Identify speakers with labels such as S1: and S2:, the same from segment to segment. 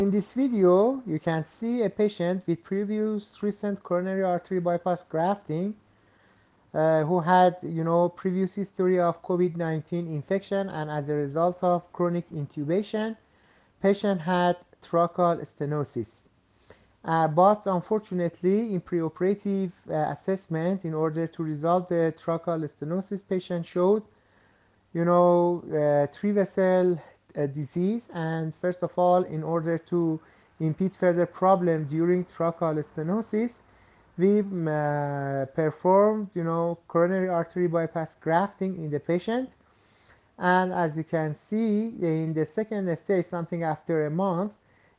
S1: In this video, you can see a patient with previous recent coronary artery bypass grafting who had, previous history of COVID-19 infection, and as a result of chronic intubation, patient had tracheal stenosis. But unfortunately, in preoperative assessment, in order to resolve the tracheal stenosis, patient showed, three vessel disease. And first of all, in order to impede further problem during tracheal stenosis, we performed, coronary artery bypass grafting in the patient. And as you can see, in the second stage, something after a month,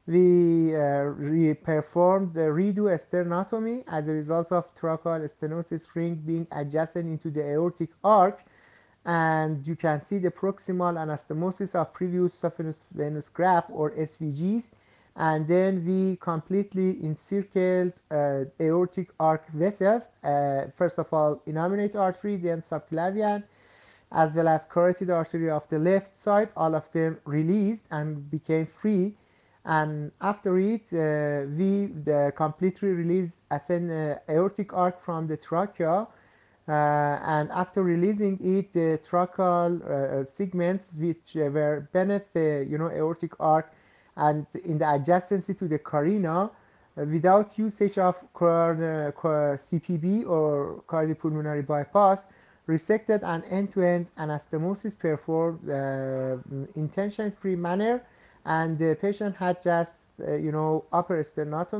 S1: we performed the redo sternotomy as a result of tracheal stenosis ring being adjacent into the aortic arch. And you can see the proximal anastomosis of previous saphenous venous graft, or SVGs. And then we completely encircled aortic arch vessels, first of all innominate artery, then subclavian, as well as carotid artery of the left side. All of them released and became free. And after it, we completely released ascend aortic arc from the trachea. And after releasing it, the tracheal segments which were beneath the aortic arc and in the adjacency to the carina, without usage of CPB or cardiopulmonary bypass, resected and end-to-end anastomosis performed in tension-free manner, and the patient had just upper sternotomy.